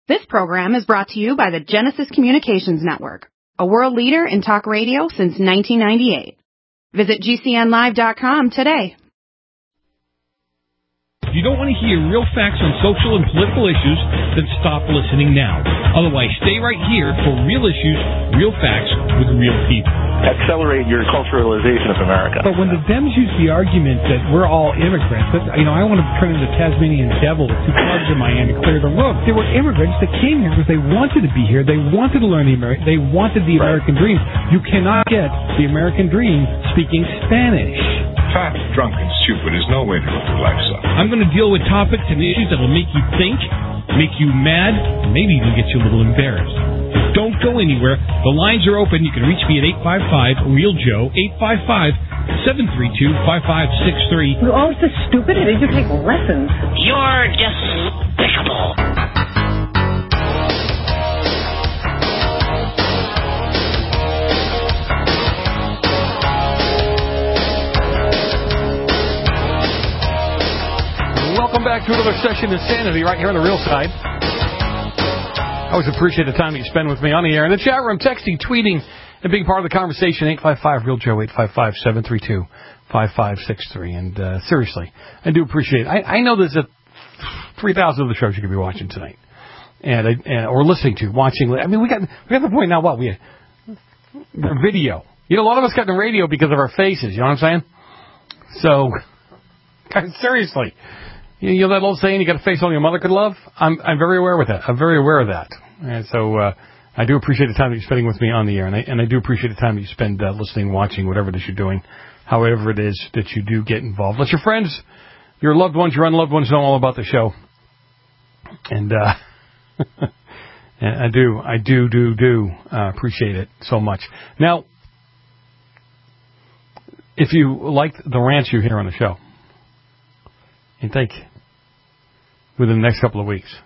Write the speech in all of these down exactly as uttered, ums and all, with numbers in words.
This program is brought to you by the Genesis Communications Network, a world leader in talk radio since nineteen ninety-eight. Visit G C N live dot com today. If you don't want to hear real facts on social and political issues, then stop listening now. Otherwise, stay right here for real issues, real facts with real people. Accelerate your culturalization of America. But when the Dems use the argument that we're all immigrants, that, you know, I want to turn into the Tasmanian devil with two clubs in my hand to clear the road. They were immigrants that came here because they wanted to be here. They wanted to learn the American. They wanted the right. American dream. You cannot get the American dream speaking Spanish. Fat, drunk, and stupid is no way to live your life, son. I'm going to deal with topics and issues that will make you think, make you mad, and maybe even get you a little embarrassed. Don't go anywhere. The lines are open. You can reach me at eight five five, real joe, eight five five, seven three two, five five six three. You're all so stupid. Did you take lessons? You're despicable. Welcome back to another session of Insanity right here on the Real Side. I always appreciate the time that you spend with me on the air. In the chat room, texting, tweeting, and being part of the conversation, eight five five, real joe, eight five five, seven three two, five five six three. And uh, seriously, I do appreciate it. I, I know there's a three thousand of the shows you could be watching tonight. and, and Or listening to, watching. I mean, we got, we got the point now, what? We have video. You know, a lot of us got the radio because of our faces. You know what I'm saying? So, seriously. You know that old saying, you got a face only your mother could love? I'm I'm very aware with that. I'm very aware of that. And so uh, I do appreciate the time that you're spending with me on the air. And I, and I do appreciate the time that you spend uh, listening, watching, whatever it is you're doing, however it is that you do get involved. Let your friends, your loved ones, your unloved ones know all about the show. And, uh, and I do, I do, do, do uh, appreciate it so much. Now, if you like the rants you hear on the show, I think within the next couple of weeks,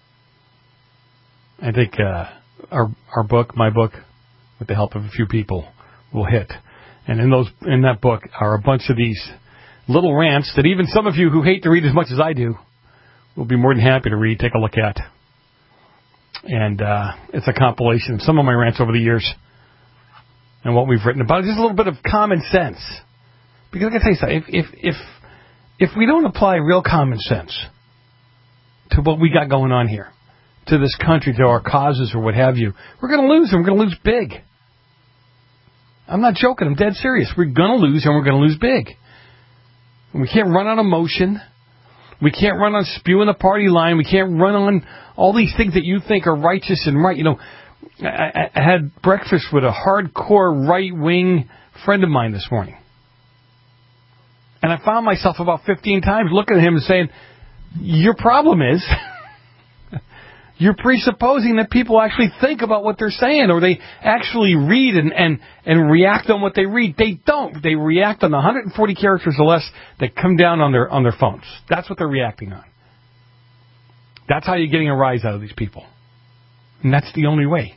I think uh, our our book, my book, with the help of a few people, will hit. And in those in that book are a bunch of these little rants that even some of you who hate to read as much as I do will be more than happy to read, take a look at. And uh, it's a compilation of some of my rants over the years and what we've written about. Just a little bit of common sense. Because I can tell you something, if if if If we don't apply real common sense to what we got going on here, to this country, to our causes or what have you, we're going to lose, and we're going to lose big. I'm not joking. I'm dead serious. We're going to lose, and we're going to lose big. And we can't run on emotion. We can't run on spewing the party line. We can't run on all these things that you think are righteous and right. You know, I, I had breakfast with a hardcore right-wing friend of mine this morning. And I found myself about fifteen times looking at him and saying, your problem is you're presupposing that people actually think about what they're saying, or they actually read and, and, and react on what they read. They don't. They react on the one hundred forty characters or less that come down on their on their phones. That's what they're reacting on. That's how you're getting a rise out of these people. And that's the only way.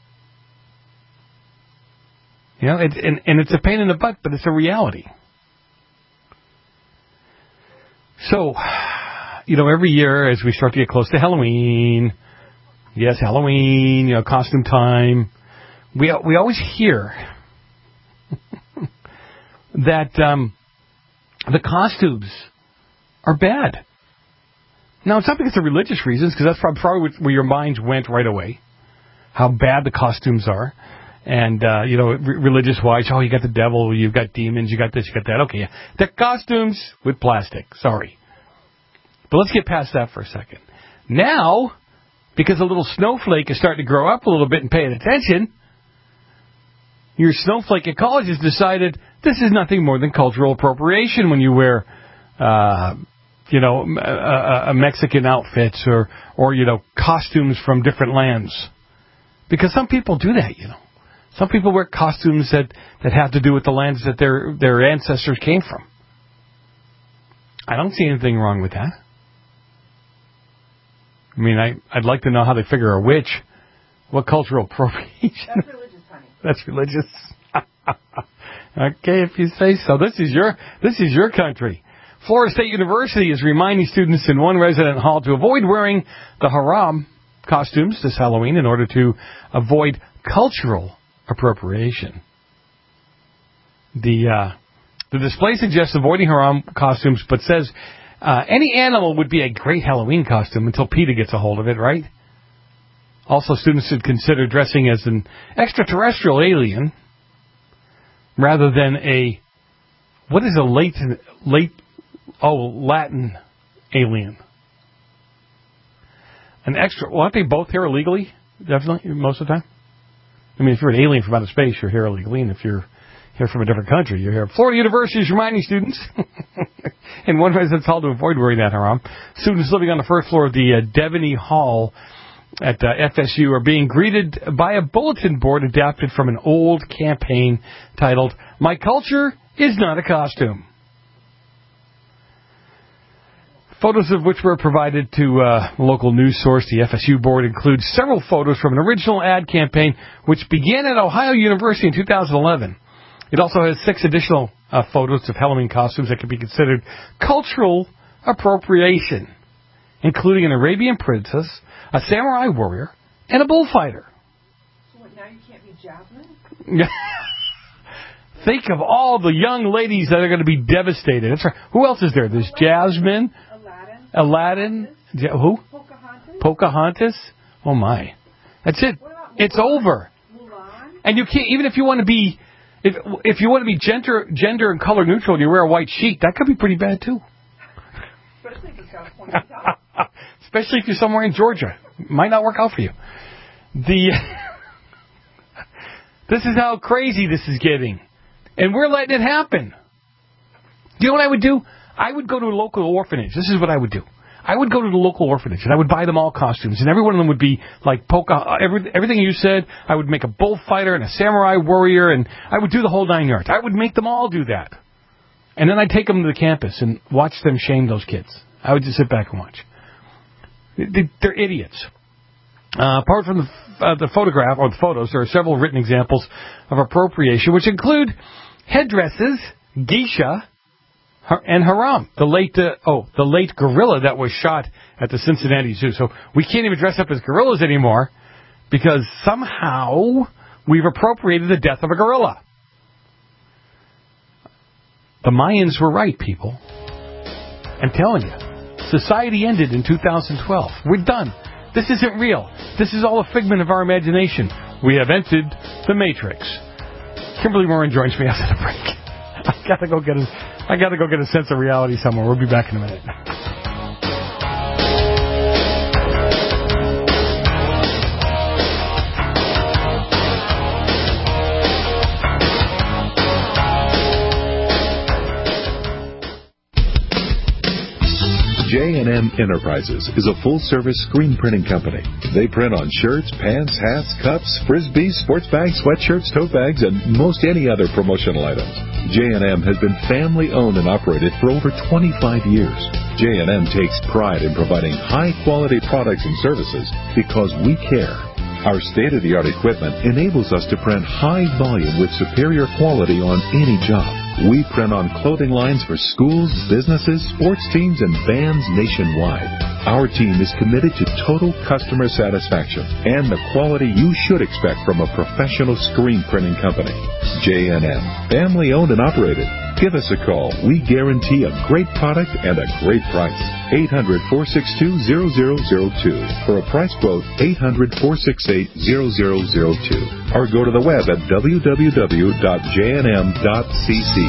You know, it, and, and it's a pain in the butt, but it's a reality. So, you know, every year as we start to get close to Halloween, yes, Halloween, you know, costume time, we we always hear that um, the costumes are bad. Now, it's not because of religious reasons, because that's probably where your minds went right away, how bad the costumes are. And, uh, you know, re- religious-wise, oh, you got the devil, you've got demons, you got this, you got that. Okay, yeah. The costumes with plastic. Sorry. But let's get past that for a second. Now, because a little snowflake is starting to grow up a little bit and paying attention, your snowflake at college has decided this is nothing more than cultural appropriation when you wear, uh, you know, a, a Mexican outfits or, or, you know, costumes from different lands. Because some people do that, you know. Some people wear costumes that, that have to do with the lands that their their ancestors came from. I don't see anything wrong with that. I mean, I, I'd like to know how they figure a witch. What cultural appropriation? That's religious, honey. That's religious. Okay, if you say so. This is your this is your country. Florida State University is reminding students in one resident hall to avoid wearing the haram costumes this Halloween in order to avoid cultural appropriation. The uh, the display suggests avoiding haram costumes, but says uh, any animal would be a great Halloween costume until PETA gets a hold of it, right? Also, students should consider dressing as an extraterrestrial alien rather than a, what is a late, late, oh, Latin alien? An extra, well, aren't they both here illegally? Definitely, most of the time. I mean, if you're an alien from outer space, you're here illegally, and if you're here from a different country, you're here. Florida University is reminding students, in one way it's all to avoid wearing that haram. Students living on the first floor of the uh, Devaney Hall at uh, F S U are being greeted by a bulletin board adapted from an old campaign titled, "My Culture is Not a Costume." Photos of which were provided to uh, a local news source, the F S U board, includes several photos from an original ad campaign which began at Ohio University in two thousand eleven. It also has six additional uh, photos of Halloween costumes that could be considered cultural appropriation, including an Arabian princess, a samurai warrior, and a bullfighter. So what, now you can't be Jasmine? Think of all the young ladies that are going to be devastated. That's right. Who else is there? There's Jasmine, Aladdin, Aladdin, ja- who? Pocahontas. Pocahontas. Oh my, that's it. It's over. Mulan. And you can't, even if you want to be, if if you want to be gender gender and color neutral and you wear a white sheet, that could be pretty bad too. Especially if it's got a pointy top. Especially if you're somewhere in Georgia. Might not work out for you. The This is how crazy this is getting. And we're letting it happen. You know what I would do? I would go to a local orphanage. This is what I would do. I would go to the local orphanage, and I would buy them all costumes, and every one of them would be like Poca, every, everything you said. I would make a bullfighter and a samurai warrior, and I would do the whole nine yards. I would make them all do that. And then I'd take them to the campus and watch them shame those kids. I would just sit back and watch. They're idiots. Uh, apart from the, uh, the photograph or the photos, there are several written examples of appropriation, which include headdresses, geisha, and haram. The late uh, oh, the late gorilla that was shot at the Cincinnati Zoo. So we can't even dress up as gorillas anymore because somehow we've appropriated the death of a gorilla. The Mayans were right, people. I'm telling you, society ended in two thousand twelve. We're done. This isn't real. This is all a figment of our imagination. We have entered the Matrix. Kimberly Moran joins me after the break. I gotta go get a, I gotta go get a sense of reality somewhere. We'll be back in a minute. J and M Enterprises is a full-service screen printing company. They print on shirts, pants, hats, cups, frisbees, sports bags, sweatshirts, tote bags, and most any other promotional items. J and M has been family-owned and operated for over twenty-five years. J and M takes pride in providing high-quality products and services because we care. Our state-of-the-art equipment enables us to print high volume with superior quality on any job. We print on clothing lines for schools, businesses, sports teams, and bands nationwide. Our team is committed to total customer satisfaction and the quality you should expect from a professional screen printing company. J and M, family-owned and operated. Give us a call. We guarantee a great product and a great price. eight hundred, four six two, zero zero zero two. For a price quote, eight hundred, four six eight, zero zero zero two. Or go to the web at w w w dot j n m dot c c.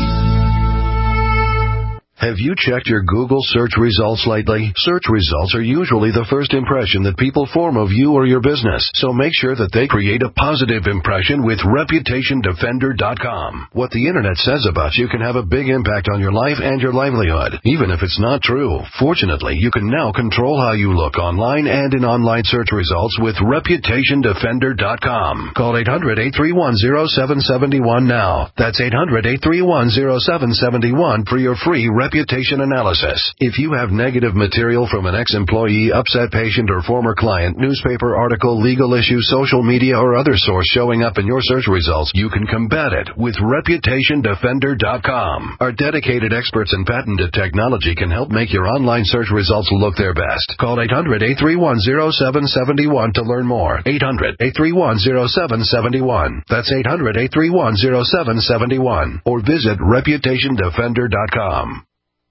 Have you checked your Google search results lately? Search results are usually the first impression that people form of you or your business, so make sure that they create a positive impression with reputation defender dot com. What the Internet says about you can have a big impact on your life and your livelihood, even if it's not true. Fortunately, you can now control how you look online and in online search results with reputation defender dot com. Call eight hundred, eight three one, zero seven seven one now. That's eight hundred, eight three one, zero seven seven one for your free reputation reputation analysis. If you have negative material from an ex-employee, upset patient, or former client, newspaper article, legal issue, social media, or other source showing up in your search results, you can combat it with reputation defender dot com. Our dedicated experts in patented technology can help make your online search results look their best. Call eight hundred, eight three one, zero seven seven one to learn more. eight hundred, eight three one, zero seven seven one. That's eight hundred, eight three one, zero seven seven one. Or visit reputation defender dot com.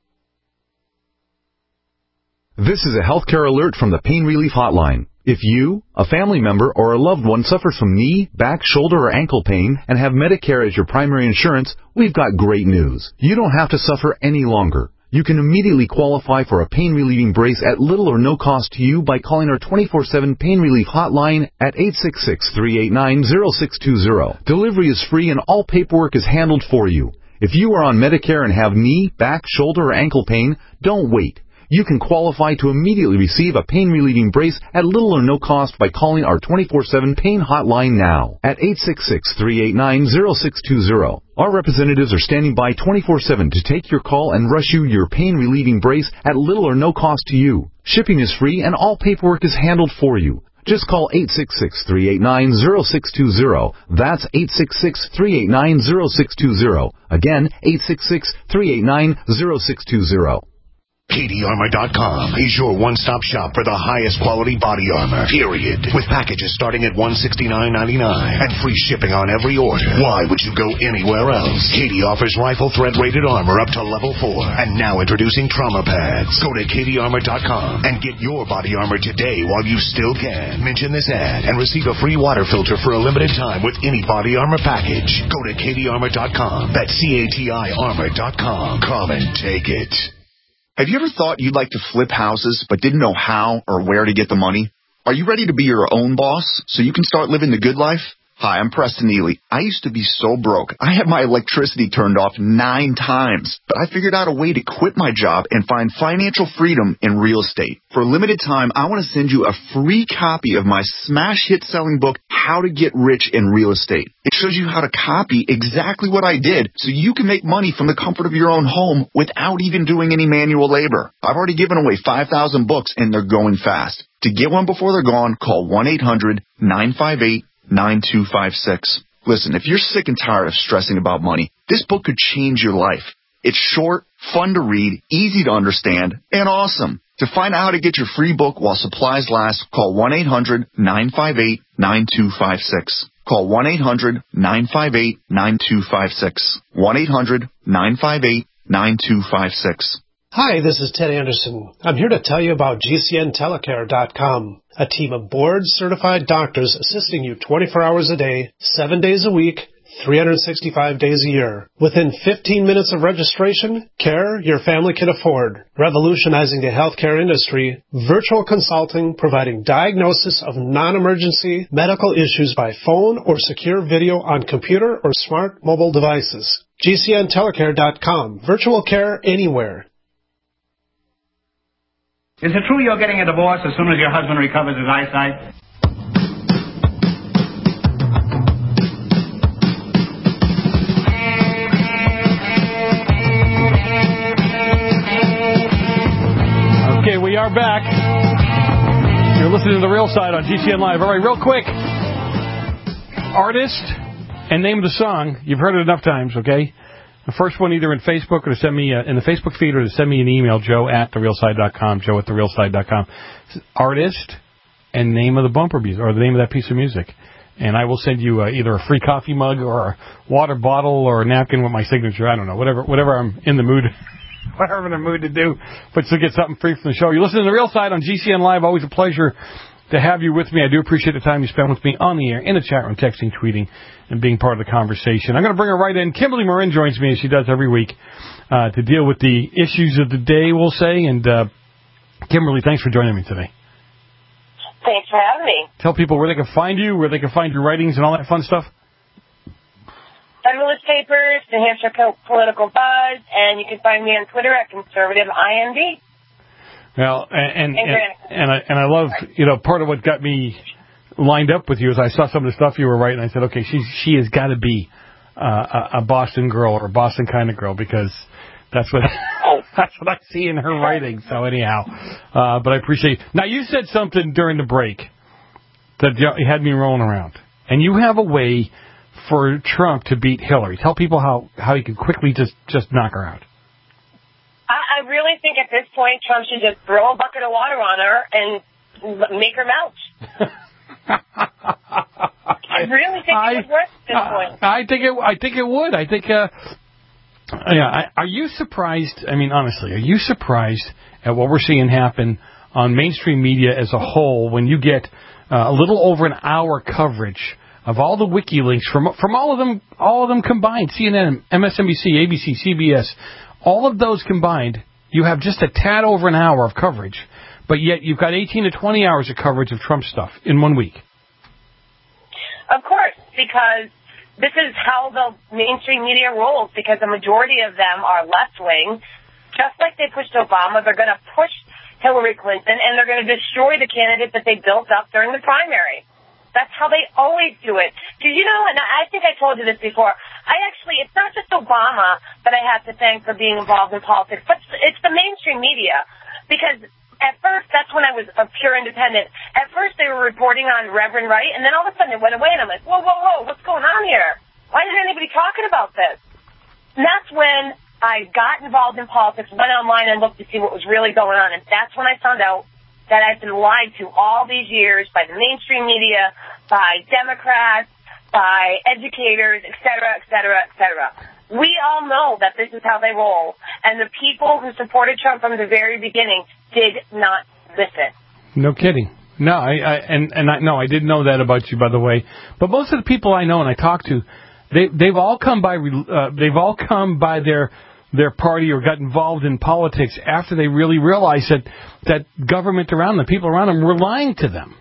This is a healthcare alert from the Pain Relief Hotline. If you, a family member, or a loved one suffers from knee, back, shoulder, or ankle pain and have Medicare as your primary insurance, we've got great news. You don't have to suffer any longer. You can immediately qualify for a pain-relieving brace at little or no cost to you by calling our twenty-four seven Pain Relief Hotline at eight six six, three eight nine, zero six two zero. Delivery is free and all paperwork is handled for you. If you are on Medicare and have knee, back, shoulder, or ankle pain, don't wait. You can qualify to immediately receive a pain-relieving brace at little or no cost by calling our twenty-four seven Pain Hotline now at eight six six, three eight nine, zero six two zero. Our representatives are standing by twenty-four seven to take your call and rush you your pain-relieving brace at little or no cost to you. Shipping is free and all paperwork is handled for you. Just call eight six six, three eight nine, zero six two zero. That's eight six six, three eight nine, zero six two zero. Again, eight six six, three eight nine, zero six two zero. Katie Armor dot com is your one-stop shop for the highest quality body armor, period. With packages starting at one hundred sixty-nine ninety-nine and free shipping on every order. Why would you go anywhere else? Katie offers rifle thread-rated armor up to level four. And now introducing trauma pads. Go to Katie Armor dot com and get your body armor today while you still can. Mention this ad and receive a free water filter for a limited time with any body armor package. Go to Katie Armor dot com. That's C A T I Armor dot com. Come and take it. Have you ever thought you'd like to flip houses but didn't know how or where to get the money? Are you ready to be your own boss so you can start living the good life? Hi, I'm Preston Ely. I used to be so broke. I had my electricity turned off nine times, but I figured out a way to quit my job and find financial freedom in real estate. For a limited time, I want to send you a free copy of my smash hit selling book, How to Get Rich in Real Estate. It shows you how to copy exactly what I did so you can make money from the comfort of your own home without even doing any manual labor. I've already given away five thousand books and they're going fast. To get one before they're gone, call one eight hundred, nine five eight, nine two five six. Listen, if you're sick and tired of stressing about money, this book could change your life. It's short, fun to read, easy to understand, and awesome. To find out how to get your free book while supplies last, call one eight hundred, nine five eight, nine two five six. Call one eight hundred, nine five eight, nine two five six. one eight hundred, nine five eight, nine two five six. Hi, this is Ted Anderson. I'm here to tell you about G C N telecare dot com, a team of board-certified doctors assisting you twenty-four hours a day, seven days a week, three hundred sixty-five days a year. Within fifteen minutes of registration, care your family can afford. Revolutionizing the healthcare industry, virtual consulting providing diagnosis of non-emergency medical issues by phone or secure video on computer or smart mobile devices. G C N telecare dot com, virtual care anywhere. Is it true you're getting a divorce as soon as your husband recovers his eyesight? Okay, we are back. You're listening to The Real Side on G C N Live. All right, real quick. Artist and name of the song. You've heard it enough times, okay? The first one either in Facebook or to send me, uh, in the Facebook feed or to send me an email, joe at the real side dot com, joe at the real side dot com. Artist and name of the bumper music, or the name of that piece of music. And I will send you uh, either a free coffee mug or a water bottle or a napkin with my signature. I don't know, whatever whatever I'm in the mood whatever I'm in the mood to do. But still get something free from the show. You're listening to The Real Side on G C N Live. Always a pleasure to have you with me. I do appreciate the time you spend with me on the air, in the chat room, texting, tweeting, and being part of the conversation. I'm going to bring her right in. Kimberly Marin joins me, as she does every week, uh, to deal with the issues of the day, we'll say. And, uh, Kimberly, thanks for joining me today. Thanks for having me. Tell people where they can find you, where they can find your writings and all that fun stuff. Federalist Papers, New Hampshire Political Buzz, and you can find me on Twitter at Conservative I N D. Well, and and, and, and I and I love, you know, part of what got me lined up with you is I saw some of the stuff you were writing. I said, okay, she she has got to be uh, a, a Boston girl or a Boston kind of girl, because that's what That's what I see in her writing. So anyhow, uh, but I appreciate it. Now, you said something during the break that you had me rolling around. And you have a way for Trump to beat Hillary. Tell people how, how he can quickly just, just knock her out. I, I really think at this point Trump should just throw a bucket of water on her and make her melt. I really think I, it would work at this point. I think it. I think it would. I think. Uh, yeah. I, are you surprised? I mean, honestly, are you surprised at what we're seeing happen on mainstream media as a whole when you get uh, a little over an hour coverage of all the WikiLeaks from from all of them, all of them combined, C N N, M S N B C, A B C, C B S, all of those combined, you have just a tad over an hour of coverage, but yet you've got eighteen to twenty hours of coverage of Trump stuff in one week. Of course, because this is how the mainstream media rolls, because the majority of them are left-wing. Just like they pushed Obama, they're going to push Hillary Clinton, and they're going to destroy the candidate that they built up during the primary. That's how they always do it. Did you know, and I think I told you this before, I actually, it's not just Obama that I have to thank for being involved in politics, but it's the mainstream media. Because at first, that's when I was a pure independent. At first, they were reporting on Reverend Wright, and then all of a sudden it went away, and I'm like, whoa, whoa, whoa, what's going on here? Why isn't anybody talking about this? And that's when I got involved in politics, went online and looked to see what was really going on, and that's when I found out that I've been lied to all these years by the mainstream media, by Democrats, by educators, et cetera, et cetera, et cetera. We all know that this is how they roll, and the people who supported Trump from the very beginning did not listen. No kidding. No, I, I and and I no, I didn't know that about you, by the way. But most of the people I know and I talk to, they they've all come by uh, they've all come by their their party or got involved in politics after they really realized that that government around them, people around them, were lying to them.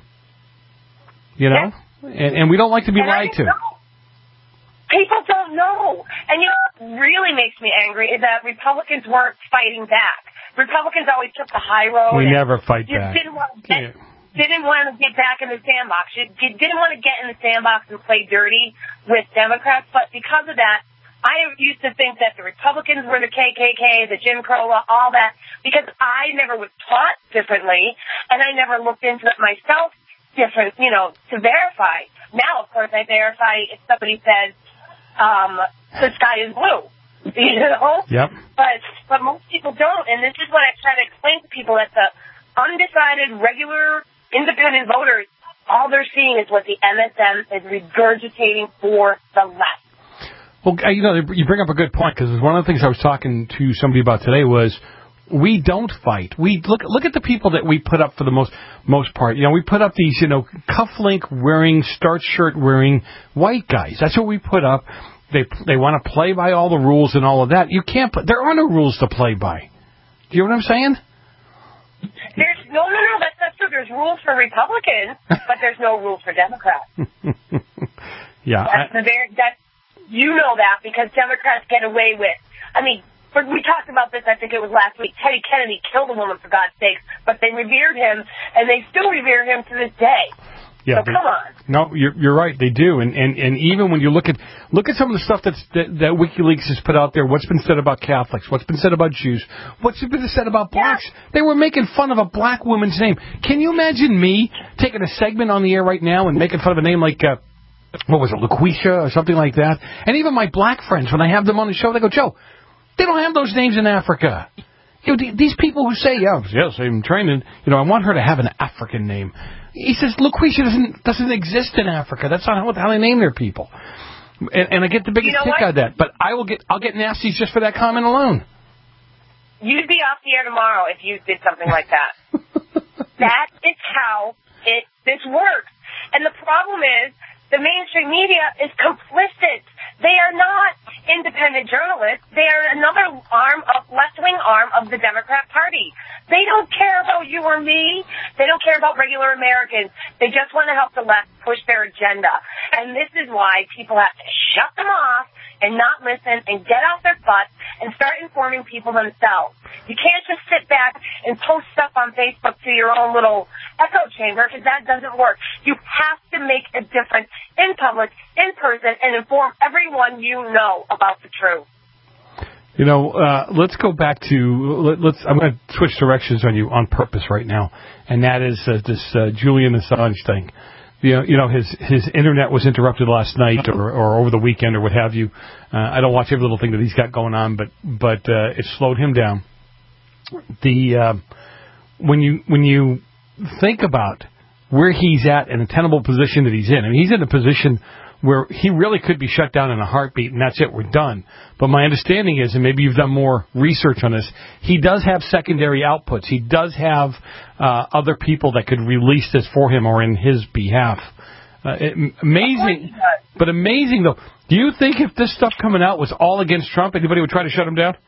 You know, yeah. and and we don't like to be and lied to. Know. People don't know. And you know what really makes me angry is that Republicans weren't fighting back. Republicans always took the high road. We never fight you back. Didn't want, to get, yeah. didn't want to get back in the sandbox. You, you didn't want to get in the sandbox and play dirty with Democrats. But because of that, I used to think that the Republicans were the K K K, the Jim Crow law, all that, because I never was taught differently, and I never looked into it myself different, you know, to verify. Now, of course, I verify if somebody says, Um, the sky is blue, you know? Yep. But, but most people don't, and this is what I try to explain to people, that the undecided, regular, independent voters, all they're seeing is what the M S M is regurgitating for the left. Well, you know, you bring up a good point, because one of the things I was talking to somebody about today was we don't fight. We look look at the people that we put up for the most most part. You know, we put up these, you know, cufflink wearing, starch shirt wearing white guys. That's what we put up. They they want to play by all the rules and all of that. You can't. There are no rules to play by. Do you know what I'm saying? There's no, no, no. That's not true. There's rules for Republicans, but there's no rules for Democrats. yeah, that's I, the very that you know that because Democrats get away with. I mean. But we talked about this, I think it was last week. Teddy Kennedy killed a woman, for God's sakes, but they revered him, and they still revere him to this day. Yeah, so they, come on. No, you're you're right. They do, and, and and even when you look at look at some of the stuff that's that, that WikiLeaks has put out there. What's been said about Catholics? What's been said about Jews? What's been said about blacks? Yeah. They were making fun of a black woman's name. Can you imagine me taking a segment on the air right now and making fun of a name like uh, what was it, LaQuisha or something like that? And even my black friends, when I have them on the show, they go, Joe, they don't have those names in Africa. You know, these people who say, yeah, yes, I'm training, you know, I want her to have an African name. He says, LaQuisha doesn't doesn't exist in Africa. That's not how, how they name their people. And, and I get the biggest you know kick what? out of that. But I will get, I'll get nasties just for that comment alone. You'd be off the air tomorrow if you did something like that. That is how it this works. And the problem is, the mainstream media is complicit. They are not independent journalists. They are another arm of left-wing arm of the Democrat Party. They don't care about you or me. They don't care about regular Americans. They just want to help the left push their agenda. And this is why people have to shut them off and not listen and get off their butts and start informing people themselves. You can't just sit back and post stuff on Facebook to your own little echo chamber, because that doesn't work. You have to make a difference in public, in person, and inform everyone you know about the truth. You know, uh, let's go back to, let, let's, I'm going to switch directions on you on purpose right now, and that is uh, this uh, Julian Assange thing. You know, you know, his his internet was interrupted last night or, or over the weekend or what have you. Uh, I don't watch every little thing that he's got going on, but but uh, it slowed him down. The uh, when you when you think about where he's at in a tenable position that he's in, I mean, he's in a position where he really could be shut down in a heartbeat, and that's it, we're done. But my understanding is, and maybe you've done more research on this, he does have secondary outputs. He does have uh, other people that could release this for him or in his behalf. Uh, it, amazing, but amazing, though. Do you think if this stuff coming out was all against Trump, anybody would try to shut him down?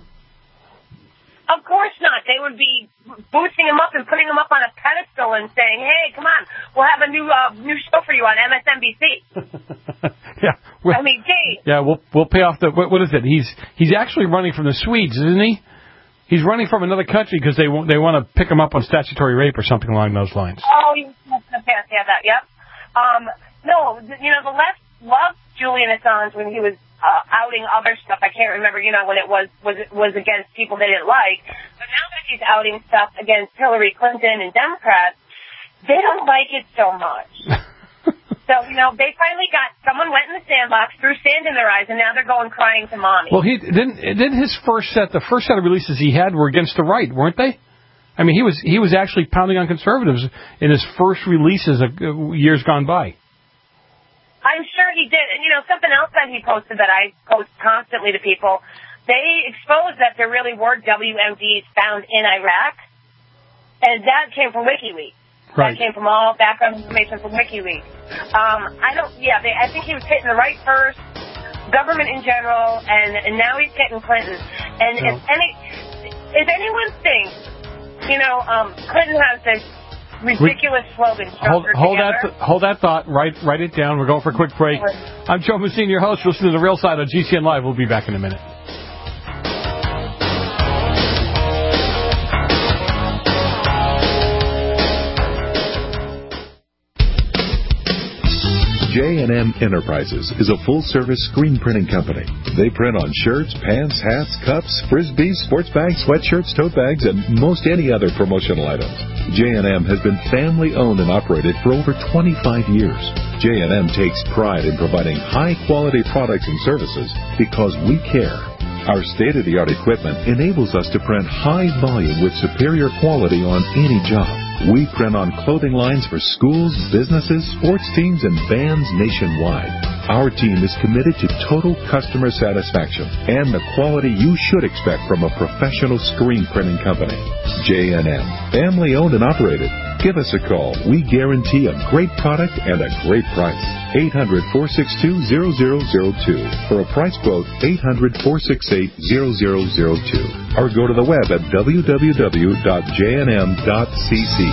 Of course not. They would be boosting him up and putting him up on a pedestal and saying, "Hey, come on, we'll have a new uh, new show for you on M S N B C." yeah, well, I mean, gee. Yeah, we'll we'll pay off the what, what is it? He's he's actually running from the Swedes, isn't he? He's running from another country because they want they want to pick him up on statutory rape or something along those lines. Oh, yes, yes, yeah, that, yep. Um, no, you know, the left loved Julian Assange when he was Uh, outing other stuff. I can't remember, you know, when it was was was against people they didn't like. But now that he's outing stuff against Hillary Clinton and Democrats, they don't like it so much. So, you know, they finally got someone went in the sandbox, threw sand in their eyes, and now they're going crying to mommy. Well, he didn't. Didn't his first set, the first set of releases he had were against the right, weren't they? I mean, he was he was actually pounding on conservatives in his first releases of years gone by. I'm sure he did. And, you know, something else that he posted that I post constantly to people, they exposed that there really were W M Ds found in Iraq, and that came from WikiLeaks. Right. That came from all background information from WikiLeaks. Um, I don't, yeah, they, I think he was hitting the right first, government in general, and, and now he's getting Clinton. And no. if any, if anyone thinks, you know, um, Clinton has this ridiculous slogan. Hold, hold that, th- hold that thought. Write, write it down. We're going for a quick break. I'm Joe Messina, your host. You're listening to The Real Side on G C N Live. We'll be back in a minute. J and M Enterprises is a full-service screen printing company. They print on shirts, pants, hats, cups, frisbees, sports bags, sweatshirts, tote bags, and most any other promotional items. J and M has been family-owned and operated for over twenty-five years. J and M takes pride in providing high-quality products and services because we care. Our state-of-the-art equipment enables us to print high volume with superior quality on any job. We print on clothing lines for schools, businesses, sports teams, and bands nationwide. Our team is committed to total customer satisfaction and the quality you should expect from a professional screen printing company. J and M, family owned and operated. Give us a call. We guarantee a great product and a great price. eight hundred, four six two, zero zero zero two. For a price quote, eight hundred, four six eight, zero zero zero two. Or go to the web at w w w dot j n m dot c c.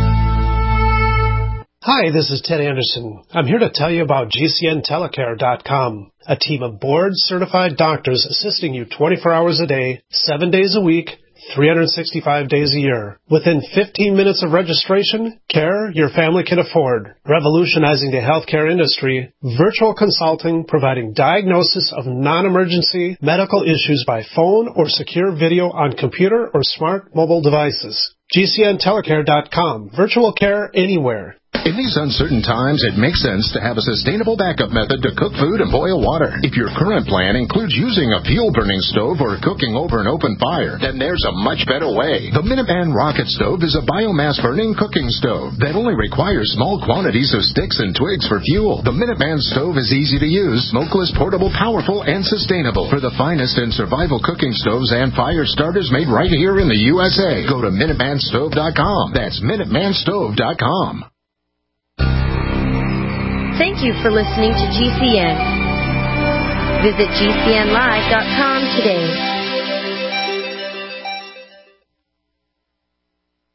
Hi, this is Ted Anderson. I'm here to tell you about G C N telecare dot com, a team of board-certified doctors assisting you twenty-four hours a day, seven days a week, three hundred sixty-five days a year. Within fifteen minutes of registration, care your family can afford. Revolutionizing the healthcare industry, virtual consulting providing diagnosis of non-emergency medical issues by phone or secure video on computer or smart mobile devices. G C N telecare dot com. Virtual care anywhere. In these uncertain times, it makes sense to have a sustainable backup method to cook food and boil water. If your current plan includes using a fuel-burning stove or cooking over an open fire, then there's a much better way. The Minuteman Rocket Stove is a biomass-burning cooking stove that only requires small quantities of sticks and twigs for fuel. The Minuteman Stove is easy to use, smokeless, portable, powerful, and sustainable. For the finest in survival cooking stoves and fire starters made right here in the U S A, go to Minuteman Stove dot com. That's Minuteman Stove dot com. Thank you for listening to G C N. Visit G C N live dot com today. You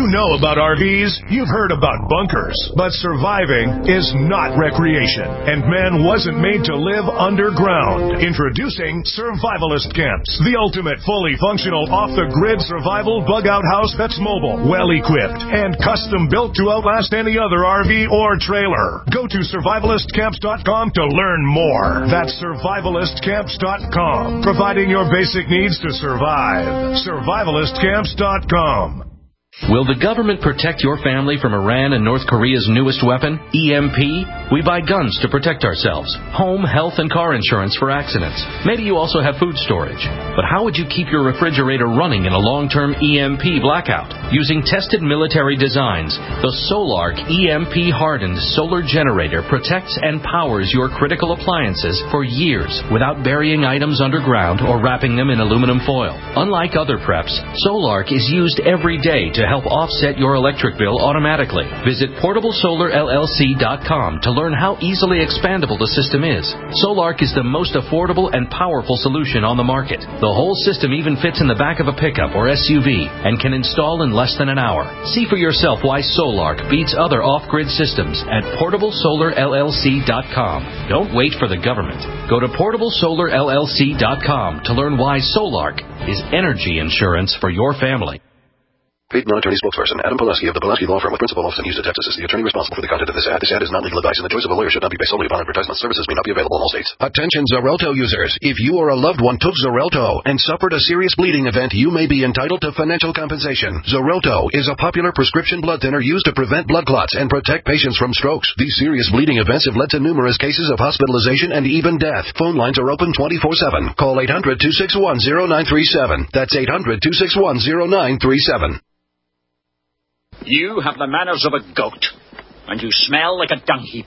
You know about R Vs, you've heard about bunkers, but surviving is not recreation, and man wasn't made to live underground. Introducing Survivalist Camps, the ultimate fully functional off-the-grid survival bug-out house that's mobile, well-equipped, and custom-built to outlast any other R V or trailer. Go to survivalist camps dot com to learn more. That's survivalist camps dot com, providing your basic needs to survive. survivalist camps dot com. Will the government protect your family from Iran and North Korea's newest weapon, E M P? We buy guns to protect ourselves, home, health, and car insurance for accidents. Maybe you also have food storage. But how would you keep your refrigerator running in a long-term E M P blackout? Using tested military designs, the Solark E M P-hardened solar generator protects and powers your critical appliances for years without burying items underground or wrapping them in aluminum foil. Unlike other preps, Solark is used every day to help offset your electric bill automatically. Visit portable solar L L C dot com to learn how easily expandable the system is. Solark is the most affordable and powerful solution on the market. The whole system even fits in the back of a pickup or S U V and can install in less than an hour. See for yourself why Solark beats other off-grid systems at portable solar L L C dot com. Don't wait for the government. Go to portable solar L L C dot com to learn why Solark is energy insurance for your family. Paid non-attorney spokesperson Adam Pulaski of the Pulaski Law Firm with principal office in Houston, Texas is the attorney responsible for the content of this ad. This ad is not legal advice, and the choice of a lawyer should not be based solely upon advertisement. Services may not be available in all states. Attention Xarelto users. If you or a loved one took Xarelto and suffered a serious bleeding event, you may be entitled to financial compensation. Xarelto is a popular prescription blood thinner used to prevent blood clots and protect patients from strokes. These serious bleeding events have led to numerous cases of hospitalization and even death. Phone lines are open twenty-four seven. Call eight hundred, two six one, zero nine three seven. That's eight hundred, two six one, zero nine three seven. You have the manners of a goat, and you smell like a dung heap.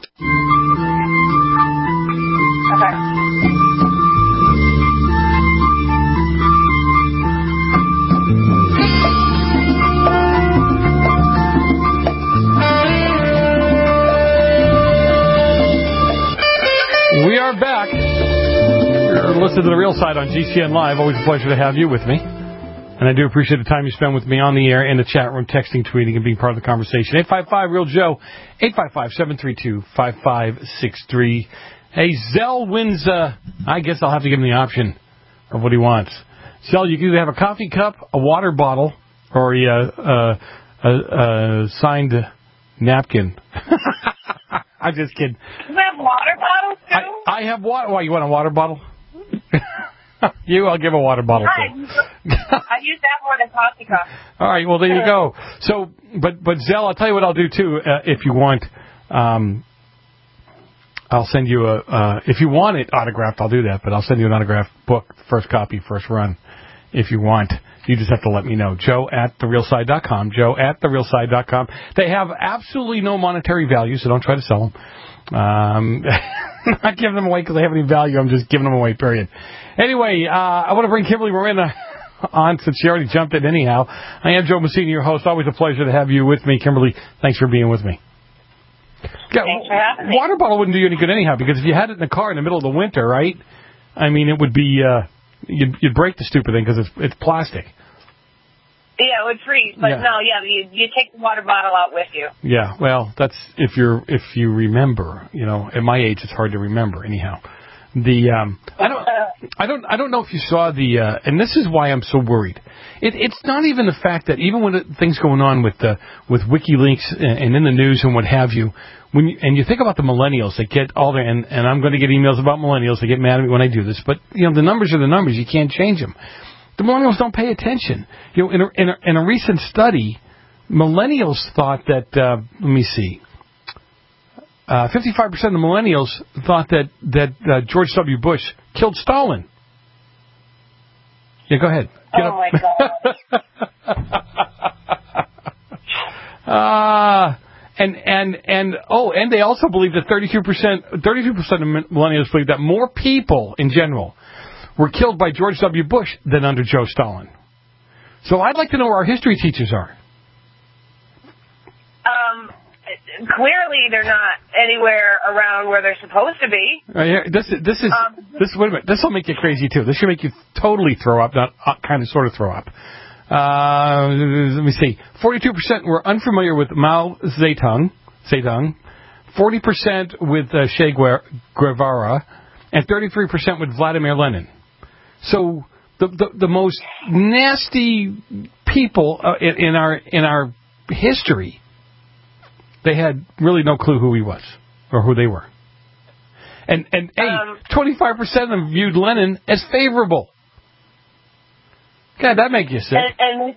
We are back. You're listening to The Real Side on G C N Live. Always a pleasure to have you with me. And I do appreciate the time you spend with me on the air, in the chat room, texting, tweeting, and being part of the conversation. eight five five, real Joe, eight five five, seven three two, five five six three. Hey, Zell wins, uh, I guess I'll have to give him the option of what he wants. Zell, you can either have a coffee cup, a water bottle, or a, uh, a, a signed napkin. I'm just kidding. You have water bottles, too? I, I have water. Why, you want a water bottle? You, I'll give a water bottle I, to. I use that more than coffee cup. All right, well, there you go. So, but, but Zell, I'll tell you what I'll do, too, uh, if you want. Um, I'll send you a, uh, if you want it autographed, I'll do that, but I'll send you an autographed book, first copy, first run, if you want. You just have to let me know. Joe at the real side dot com. Joe at the real side dot com. They have absolutely no monetary value, so don't try to sell them. Um, not giving them away because they have any value. I'm just giving them away, period. Anyway, uh, I want to bring Kimberly Miranda on since she already jumped in anyhow. I am Joe Messina, your host. Always a pleasure to have you with me. Kimberly, thanks for being with me. Yeah, thanks for having me. Water bottle wouldn't do you any good anyhow, because if you had it in the car in the middle of the winter, right, I mean, it would be, uh, you'd, you'd break the stupid thing because it's, it's plastic. Yeah, it would freeze, but Yeah. no, yeah, you, you take the water bottle out with you. Yeah, well, that's if you're if you remember. You know, at my age, it's hard to remember. Anyhow, the um, I don't I don't I don't know if you saw the uh, and this is why I'm so worried. It, it's not even the fact that even when it, things going on with the with WikiLeaks and, and in the news and what have you, when you, and you think about the millennials that get all their and, and I'm going to get emails about millennials. They get mad at me when I do this, but you know the numbers are the numbers. You can't change them. The millennials don't pay attention. You know, in a, in a, in a recent study, millennials thought that, uh, let me see, uh, fifty-five percent of the millennials thought that, that uh, George W. Bush killed Stalin. Yeah, go ahead. Get oh, up. my God. uh, and, and, and, oh, and they also believe that thirty-two percent, thirty-two percent of millennials believe that more people in general were killed by George W. Bush than under Joe Stalin. So I'd like to know where our history teachers are. Um, clearly they're not anywhere around where they're supposed to be. Uh, yeah, this, this is, um, this, wait a minute, this will make you crazy too. This should make you totally throw up, not uh, kind of sort of throw up. Uh, let me see. forty-two percent were unfamiliar with Mao Zedong. Zedong. forty percent with uh, Che Guevara. And thirty-three percent with Vladimir Lenin. So the the, the most nasty people uh, in, in our in our history, they had really no clue who he was or who they were. And and hey, um, twenty-five percent of them viewed Lenin as favorable. God, that make you sick. And, and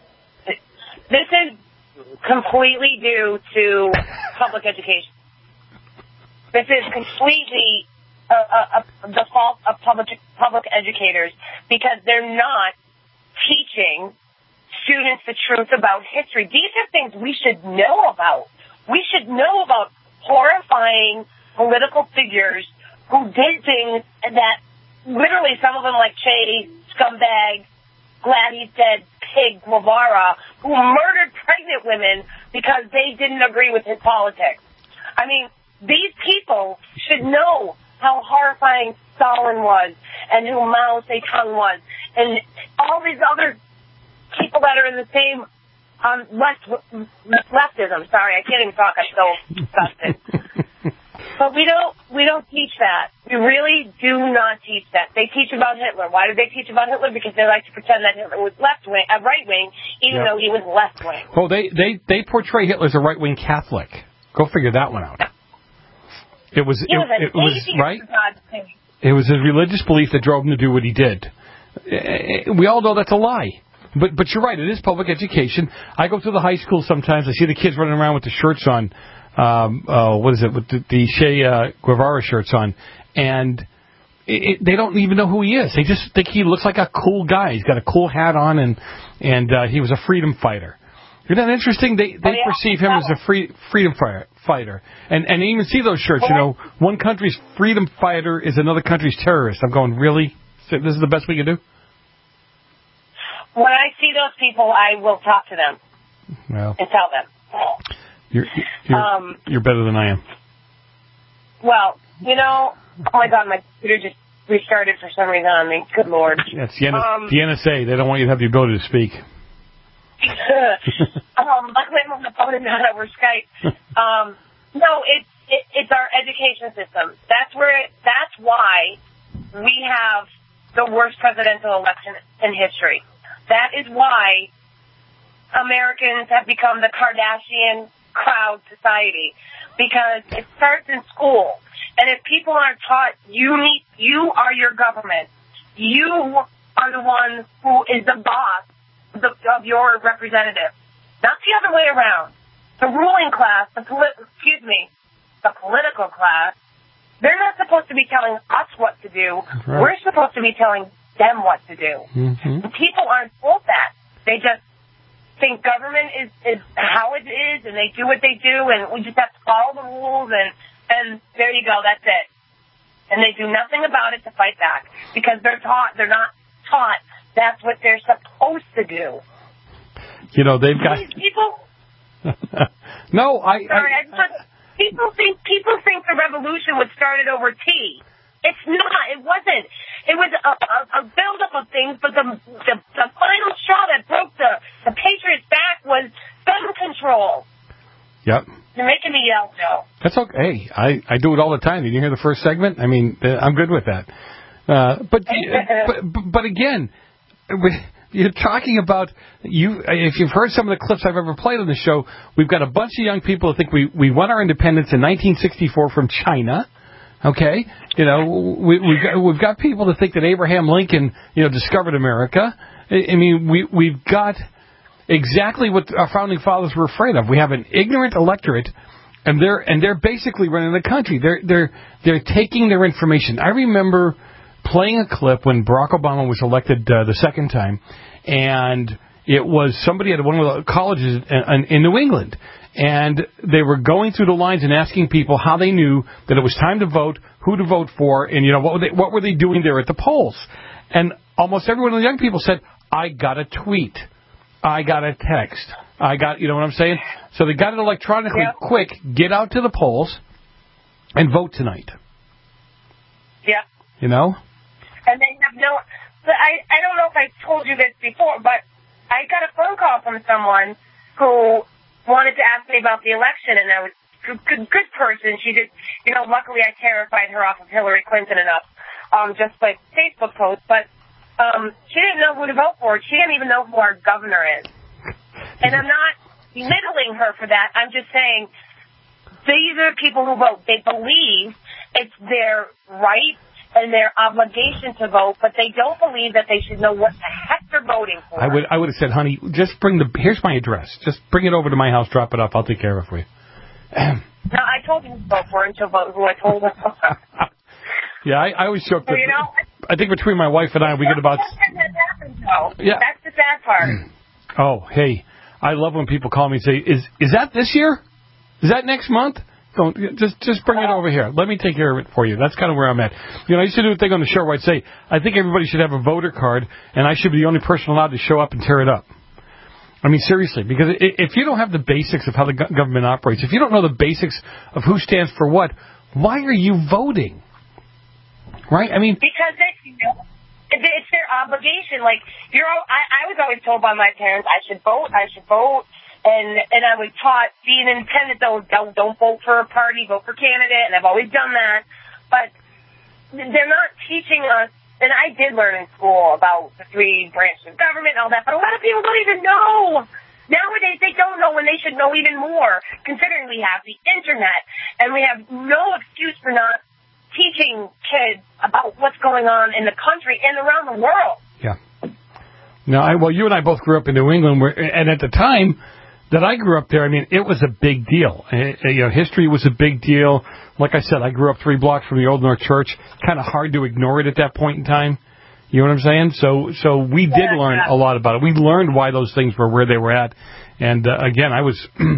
this is completely due to public education. This is completely a, a, a, the fault of public public educators because they're not teaching students the truth about history. These are things we should know about. We should know about horrifying political figures who did things that literally some of them like Che, scumbag, glad he's dead, pig, Guevara, who murdered pregnant women because they didn't agree with his politics. I mean, these people should know how horrifying Stalin was and who Mao Zedong was and all these other people that are in the same um, left, leftism. Sorry, I can't even talk. I'm so disgusted. But we don't we don't teach that. We really do not teach that. They teach about Hitler. Why do they teach about Hitler? Because they like to pretend that Hitler was left wing, uh, right wing, even yep. though he was left wing. Well, they, they, they portray Hitler as a right wing Catholic. Go figure that one out. It was he it, was, it was right. God. It was his religious belief that drove him to do what he did. We all know that's a lie. But but you're right. It is public education. I go to the high school sometimes. I see the kids running around with the shirts on. Um, uh, what is it, with the, the Che uh, Guevara shirts on, and it, it, they don't even know who he is. They just think he looks like a cool guy. He's got a cool hat on, and and uh, he was a freedom fighter. Isn't that interesting? They they oh, yeah. perceive him as a free freedom fighter, and and even see those shirts. You know, one country's freedom fighter is another country's terrorist. I'm going, really? This is the best we can do? When I see those people, I will talk to them well. and tell them. You're you're, um, you're better than I am. Well, you know, oh my God, my computer just restarted for some reason on me. Good Lord. That's the, N- um, the N S A. They don't want you to have the ability to speak. um, luckily I'm on the phone and not over Skype. Um, no, it's it, it's our education system. That's where. It, that's why we have the worst presidential election in history. That is why Americans have become the Kardashian crowd society, because it starts in school. And if people aren't taught, you need, you are your government. You are the one who is the boss of, the, of your representative, not the other way around. The ruling class, the poli- excuse me, the political class, they're not supposed to be telling us what to do. Right. We're supposed to be telling them what to do. Mm-hmm. The people aren't told that. They just think government is, is how it is, and they do what they do, and we just have to follow the rules, and, and there you go, that's it. And they do nothing about it to fight back, because they're taught, they're not taught that's what they're supposed to do. You know, they've got... These people... no, I... Sorry, I, I just, people think people think the revolution was started over tea. It's not. It wasn't. It was a, a, a build-up of things, but the, the the final straw that broke the, the Patriots' back was gun control. Yep. You're making me yell, Joe. That's okay. Hey, I, I do it all the time. Did you hear the first segment? I mean, I'm good with that. Uh, but, but but again, you're talking about you. If you've heard some of the clips I've ever played on the show, we've got a bunch of young people who think we we won our independence in nineteen sixty-four from China. Okay, you know, we, we've got, we've got people to think that Abraham Lincoln, you know, discovered America. I, I mean, we we've got exactly what our founding fathers were afraid of. We have an ignorant electorate, and they're and they're basically running the country. They're they're they're taking their information. I remember playing a clip when Barack Obama was elected uh, the second time, and it was somebody at one of the colleges in, in New England. And they were going through the lines and asking people how they knew that it was time to vote, who to vote for, and, you know, what were they, what were they doing there at the polls. And almost every one of the young people said, I got a tweet. I got a text. I got, you know what I'm saying? So they got it electronically yeah. quick. Get out to the polls and vote tonight. Yeah. You know? And they have no, I, I don't know if I told you this before, but I got a phone call from someone who wanted to ask me about the election, and I was a good, good person. She did, you know, luckily I terrified her off of Hillary Clinton enough, um, just by Facebook posts, but um, she didn't know who to vote for. She didn't even know who our governor is. And I'm not belittling her for that. I'm just saying these are people who vote. They believe it's their right and their obligation to vote, but they don't believe that they should know what the heck they're voting for. I would I would have said, honey, just bring the, here's my address. Just bring it over to my house, drop it off. I'll take care of it for you. No, I told him to vote for her and she'll vote who I told her. Yeah, I, I always joke So, that, you know, I think between my wife and I, we get about... that happens, though. Yeah. That's the sad part. Oh, hey, I love when people call me and say, is is that this year? Is that next month? Don't, just just bring it over here. Let me take care of it for you. That's kind of where I'm at. You know, I used to do a thing on the show where I'd say, I think everybody should have a voter card, and I should be the only person allowed to show up and tear it up. I mean, seriously, because if you don't have the basics of how the government operates, if you don't know the basics of who stands for what, why are you voting? Right? I mean... Because it's, you know, it's their obligation. Like, you're all, I, I was always told by my parents, I should vote, I should vote. And and I was taught, being independent, though, don't, don't vote for a party, vote for candidate, and I've always done that. But they're not teaching us, and I did learn in school about the three branches of government and all that, but a lot of people don't even know. Nowadays, they don't know when they should know even more, considering we have the Internet, and we have no excuse for not teaching kids about what's going on in the country and around the world. Yeah. No, I, well, you and I both grew up in New England, where, and at the time that I grew up there, I mean, it was a big deal. It, you know, history was a big deal. Like I said, I grew up three blocks from the Old North Church. Kind of hard to ignore it at that point in time. You know what I'm saying? So, so we did yeah, learn yeah. a lot about it. We learned why those things were where they were at. And uh, again, I was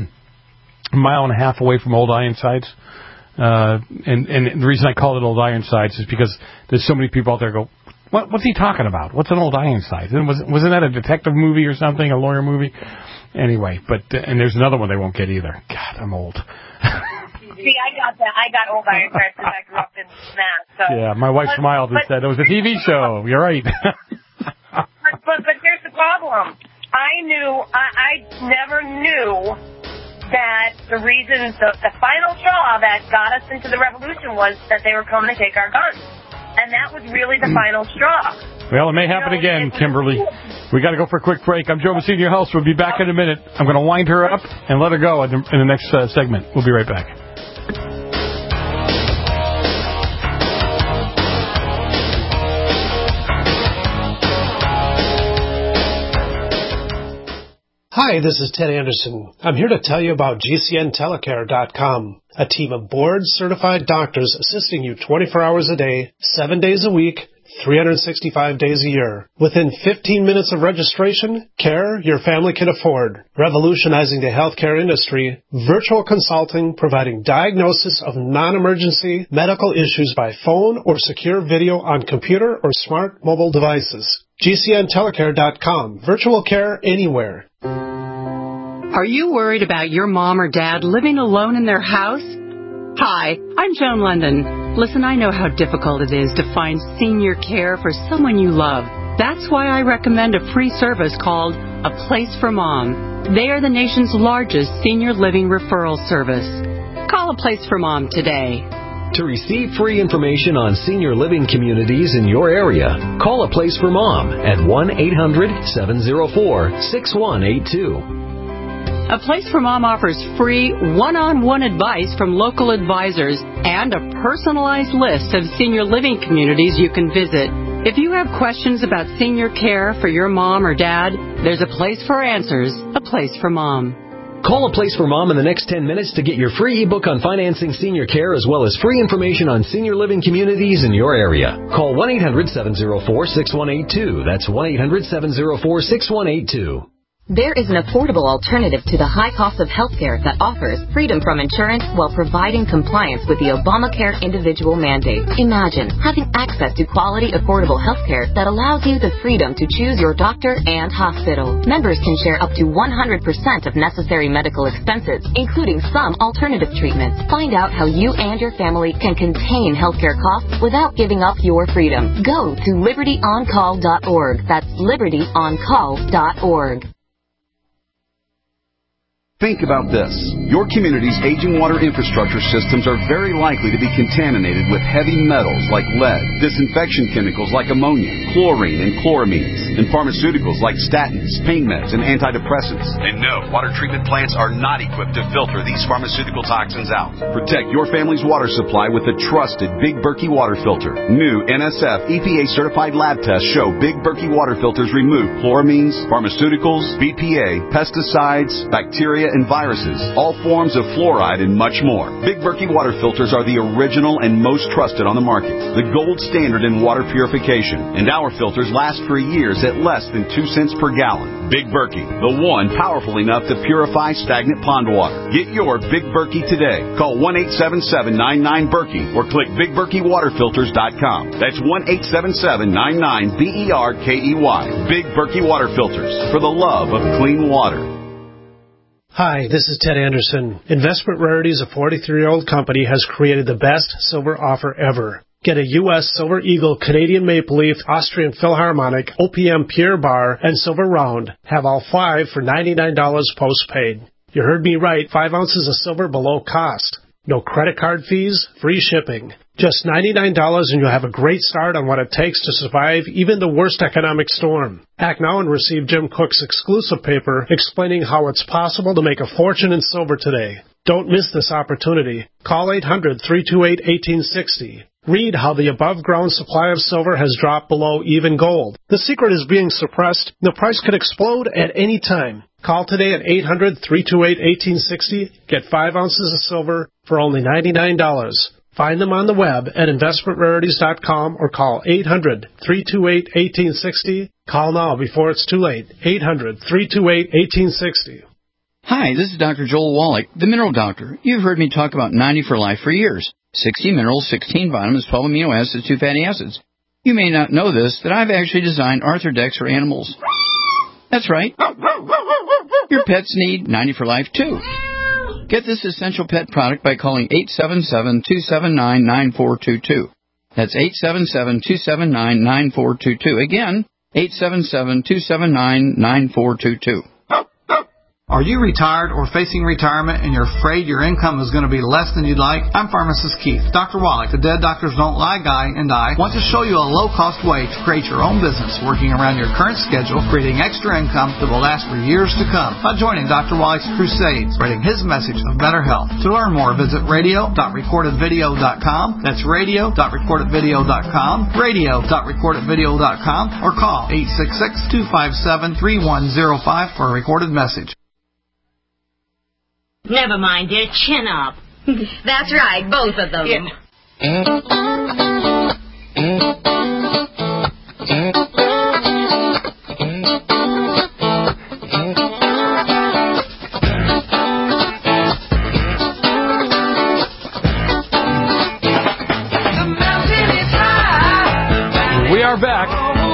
a mile and a half away from Old Ironsides. Uh, and, and the reason I call it Old Ironsides is because there's so many people out there who go, what, what's he talking about? What's an Old Ironsides? Was, wasn't that a detective movie or something, a lawyer movie? Anyway, but, uh, and there's another one they won't get either. God, I'm old. See, I got that. I got Old Ironsides because I grew up in that. So. Yeah, my wife but, smiled and but, said, it was a T V show. You're right. but, but, but here's the problem. I knew, I, I never knew that the reason, the, the final straw that got us into the revolution was that they were coming to take our guns. And that was really the final straw. Well, it may happen you know, again, Kimberly. We got to go for a quick break. I'm Joe Messina, your host. We'll be back in a minute. I'm going to wind her up and let her go in the, in the next uh, segment. We'll be right back. Hi, this is Ted Anderson. I'm here to tell you about G C N telecare dot com, a team of board-certified doctors assisting you twenty-four hours a day, seven days a week, three hundred sixty-five days a year. Within fifteen minutes of registration, care your family can afford. Revolutionizing the healthcare industry, virtual consulting providing diagnosis of non-emergency medical issues by phone or secure video on computer or smart mobile devices. G C N telecare dot com. Virtual care anywhere. Are you worried about your mom or dad living alone in their house? Hi, I'm Joan London. Listen, I know how difficult it is to find senior care for someone you love. That's why I recommend a free service called A Place for Mom. They are the nation's largest senior living referral service. Call A Place for Mom today. To receive free information on senior living communities in your area, call A Place for Mom at one eight hundred seven oh four six one eight two. A Place for Mom offers free one-on-one advice from local advisors and a personalized list of senior living communities you can visit. If you have questions about senior care for your mom or dad, there's a place for answers, A Place for Mom. Call A Place for Mom in the next ten minutes to get your free ebook on financing senior care as well as free information on senior living communities in your area. Call one eight hundred seven oh four six one eight two. That's one eight hundred seven oh four six one eight two. There is an affordable alternative to the high cost of healthcare that offers freedom from insurance while providing compliance with the Obamacare individual mandate. Imagine having access to quality, affordable healthcare that allows you the freedom to choose your doctor and hospital. Members can share up to one hundred percent of necessary medical expenses, including some alternative treatments. Find out how you and your family can contain healthcare costs without giving up your freedom. Go to liberty on call dot org. That's liberty on call dot org. Think about this. Your community's aging water infrastructure systems are very likely to be contaminated with heavy metals like lead, disinfection chemicals like ammonia, chlorine and chloramines, and pharmaceuticals like statins, pain meds, and antidepressants. And no, water treatment plants are not equipped to filter these pharmaceutical toxins out. Protect your family's water supply with the trusted Big Berkey water filter. New N S F E P A-certified lab tests show Big Berkey water filters remove chloramines, pharmaceuticals, B P A, pesticides, bacteria, and viruses, all forms of fluoride, and much more. Big Berkey water filters are the original and most trusted on the market, the gold standard in water purification, and our filters last for years at less than two cents per gallon. Big Berkey, the one powerful enough to purify stagnant pond water. Get your Big Berkey today. Call one eight seven seven, nine nine, Berkey or click big berkey water filters dot com. That's one eight seven seven, nine nine, B E R K E Y. Big Berkey water filters, for the love of clean water. Hi, this is Ted Anderson. Investment Rarities, a forty-three-year-old company, has created the best silver offer ever. Get a U S Silver Eagle, Canadian Maple Leaf, Austrian Philharmonic, O P M Pierre Bar, and Silver Round. Have all five for ninety-nine dollars postpaid. You heard me right, five ounces of silver below cost. No credit card fees, free shipping. Just ninety-nine dollars and you'll have a great start on what it takes to survive even the worst economic storm. Act now and receive Jim Cook's exclusive paper explaining how it's possible to make a fortune in silver today. Don't miss this opportunity. Call eight hundred, three two eight, one eight six zero. Read how the above-ground supply of silver has dropped below even gold. The secret is being suppressed. The price could explode at any time. Call today at eight hundred, three two eight, one eight six zero. Get five ounces of silver for only ninety-nine dollars. Find them on the web at investment rarities dot com or call eight hundred, three two eight, one eight six zero. Call now before it's too late. eight hundred, three two eight, one eight six zero. Hi, this is Doctor Joel Wallach, the Mineral Doctor. You've heard me talk about ninety for Life for years. sixty minerals, sixteen vitamins, twelve amino acids, two fatty acids. You may not know this, that I've actually designed Arthrodex for animals. That's right. Your pets need ninety for Life, too. Get this essential pet product by calling eight seven seven, two seven nine, nine four two two. That's eight seven seven, two seven nine, nine four two two. Again, eight seven seven, two seven nine, nine four two two. Are you retired or facing retirement and you're afraid your income is going to be less than you'd like? I'm Pharmacist Keith. Doctor Wallach, the Dead Doctors Don't Lie guy, and I want to show you a low-cost way to create your own business working around your current schedule, creating extra income that will last for years to come by joining Doctor Wallach's crusade, spreading his message of better health. To learn more, visit radio dot recorded video dot com. That's radio dot recorded video dot com, radio dot recorded video dot com, or call eight six six, two five seven, three one zero five for a recorded message. Never mind, dear. Chin up. That's right, both of them. Yeah. We are back.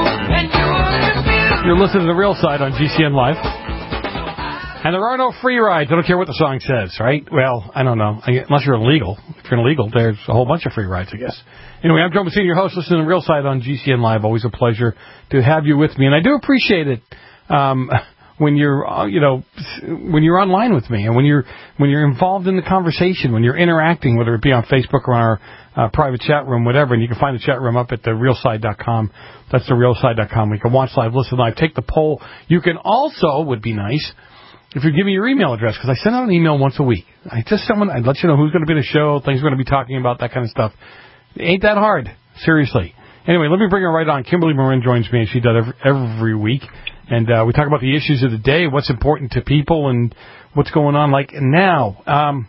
You're listening to The Real Side on G C N Live. And there are no free rides. I don't care what the song says, right? Well, I don't know. I, unless you're illegal. If you're illegal, there's a whole bunch of free rides, I guess. Anyway, I'm Joe Messina, your host, listening to The Real Side on G C N Live. Always a pleasure to have you with me. And I do appreciate it um, when you're, uh, you know, when you're online with me and when you're when you're involved in the conversation, when you're interacting, whether it be on Facebook or on our uh, private chat room, whatever. And you can find the chat room up at the real side dot com. That's the real side dot com. We can watch live, listen live, take the poll. You can also, would be nice, if you give me your email address, because I send out an email once a week. I just someone I'd let you know who's going to be in the show, things we're going to be talking about, that kind of stuff. It ain't that hard, seriously. Anyway, let me bring her right on. Kimberly Marin joins me, and she does every, every week. And uh, we talk about the issues of the day, what's important to people, and what's going on like now. Um,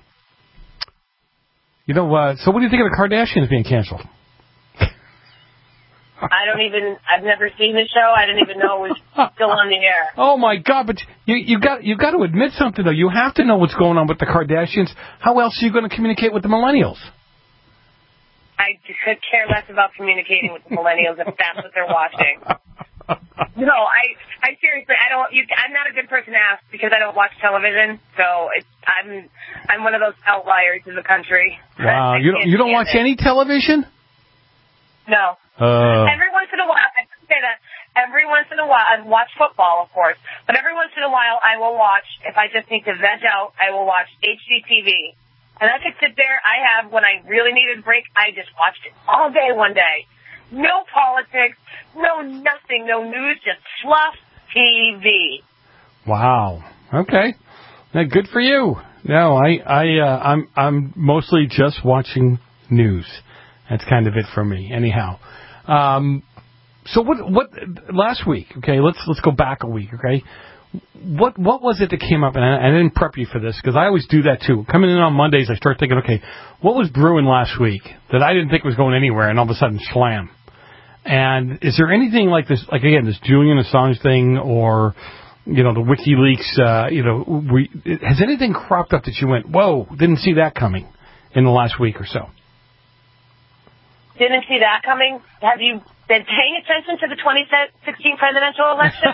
you know, uh, so what do you think of the Kardashians being canceled? I I don't even, I've never seen the show. I didn't even know it was still on the air. Oh, my God. But you you got you got to admit something, though. You have to know what's going on with the Kardashians. How else are you going to communicate with the millennials? I could care less about communicating with the millennials if that's what they're watching. No, I, I seriously, I don't. You, I'm not a good person to ask because I don't watch television. So it's, I'm, I'm one of those outliers in the country. Wow, you don't, you don't watch it. any television? No. Uh, every once in a while, I can say that. Every once in a while, I watch football, of course. But every once in a while, I will watch. If I just need to veg out, I will watch H G T V. And I could sit there. I have when I really needed a break. I just watched it all day one day. No politics, no nothing, no news, just fluff T V. Wow. Okay. Now, good for you. No, I, I, uh, I'm, I'm mostly just watching news. That's kind of it for me. Anyhow. Um, so what, what, last week, okay, let's, let's go back a week, okay? What, what was it that came up? And I, I didn't prep you for this because I always do that too. Coming in on Mondays, I start thinking, okay, what was brewing last week that I didn't think was going anywhere and all of a sudden slam? And is there anything like this, like again, this Julian Assange thing or, you know, the WikiLeaks, uh, you know, we, has anything cropped up that you went, whoa, didn't see that coming in the last week or so? Didn't see that coming? Have you been paying attention to the twenty sixteen presidential election?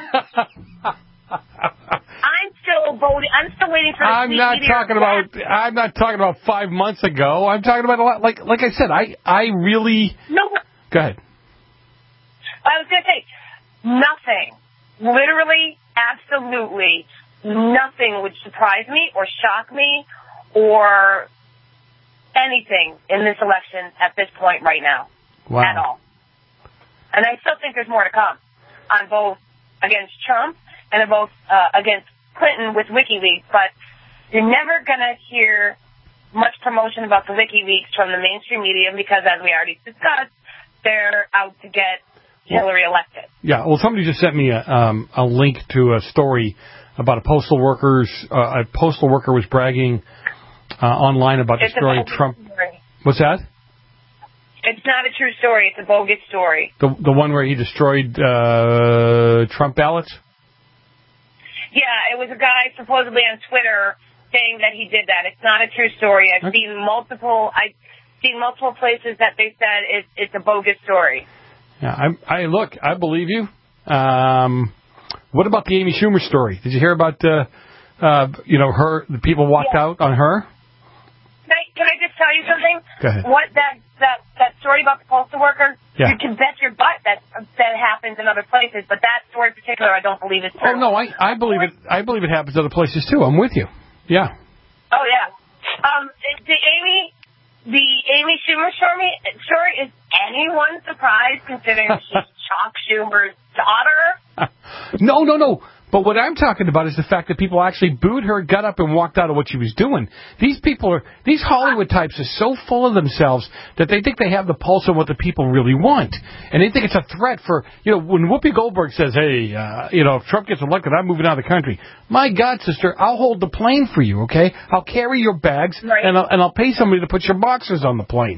I'm still voting. I'm still waiting for the I'm not talking about, I'm not talking about five months ago. I'm talking about a lot, like, like I said, I, I really. No. Go ahead. I was going to say, nothing, literally, absolutely nothing would surprise me or shock me or anything in this election at this point right now. Wow. At all. And I still think there's more to come on both against Trump and both uh, against Clinton with WikiLeaks, but you're never going to hear much promotion about the WikiLeaks from the mainstream media because, as we already discussed, they're out to get Hillary elected. Yeah, well, somebody just sent me a, um, a link to a story about a postal worker's, uh, a postal worker was bragging uh, online about it's destroying Trump. Story. What's that? It's not a true story. It's a bogus story. The the one where he destroyed uh, Trump ballots? Yeah, it was a guy supposedly on Twitter saying that he did that. It's not a true story. I've okay. seen multiple. I've seen multiple places that they said it's it's a bogus story. Yeah, I, I look, I believe you. Um, what about the Amy Schumer story? Did you hear about, uh, uh, you know, her, the people walked yeah. out on her? Can I, can I just tell you something? Go ahead. What that, that, that story about the postal worker, yeah. you can bet your butt that, that happens in other places, but that story in particular I don't believe is Oh, true. no, I, I believe it, I believe it happens other places too. I'm with you. Yeah. Oh, yeah. Um, the Amy, the Amy Schumer story, story is anyone surprised considering she's Chuck Schumer's daughter? No, no, no. But what I'm talking about is the fact that people actually booed her, got up, and walked out of what she was doing. These people are, these Hollywood types are so full of themselves that they think they have the pulse on what the people really want. And they think it's a threat for, you know, when Whoopi Goldberg says, hey, uh, you know, if Trump gets elected, I'm moving out of the country. My God, sister, I'll hold the plane for you, okay? I'll carry your bags, right. and, I'll, and I'll pay somebody to put your boxers on the plane.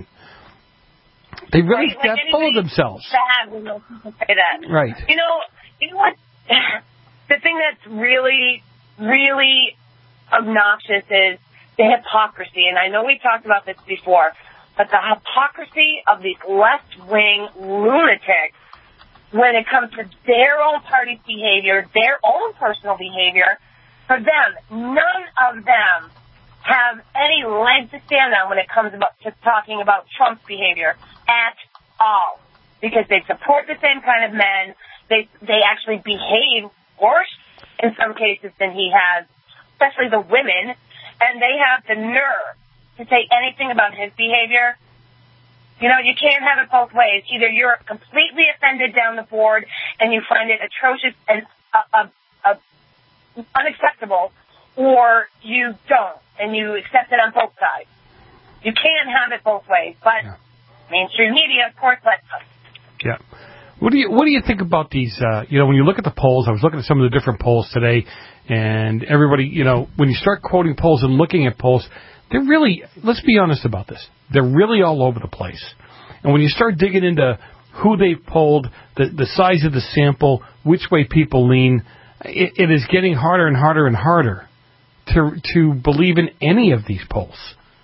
They really right, like that full of themselves. Sad when those people say that. Right. You know, you know what? The thing that's really, really obnoxious is the hypocrisy. And I know we've talked about this before, but the hypocrisy of these left-wing lunatics when it comes to their own party's behavior, their own personal behavior, for them, none of them have any leg to stand on when it comes about to talking about Trump's behavior at all. Because they support the same kind of men. They they actually behave worse in some cases than he has, especially the women. And they have the nerve to say anything about his behavior. You know, you can't have it both ways. Either you're completely offended down the board and you find it atrocious and uh, uh, uh, unacceptable, or you don't and you accept it on both sides. You can't have it both ways. But yeah. mainstream media, of course, lets us. Yeah. What do you What do you think about these? Uh, you know, when you look at the polls, I was looking at some of the different polls today, and everybody, you know, when you start quoting polls and looking at polls, they're really, let's be honest about this, they're really all over the place. And when you start digging into who they've polled, the, the size of the sample, which way people lean. It, it is getting harder and harder and harder to to believe in any of these polls.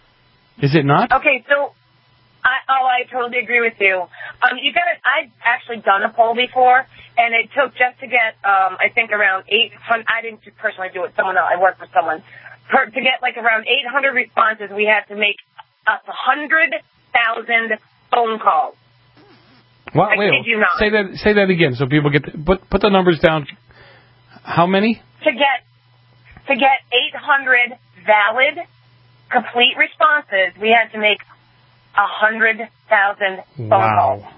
Is it not? Okay, so I, oh, I totally agree with you. Um, you got I've actually done a poll before, and it took just to get, um, I think around eight hundred. I didn't personally do it. Someone else. I worked for someone. For, to get like around eight hundred responses, we had to make us one hundred thousand phone calls. Wow, I wait, kid you not. say that say that again so people get the, put put the numbers down. How many? To get to get eight hundred valid, complete responses, we had to make one hundred thousand phone Wow. calls.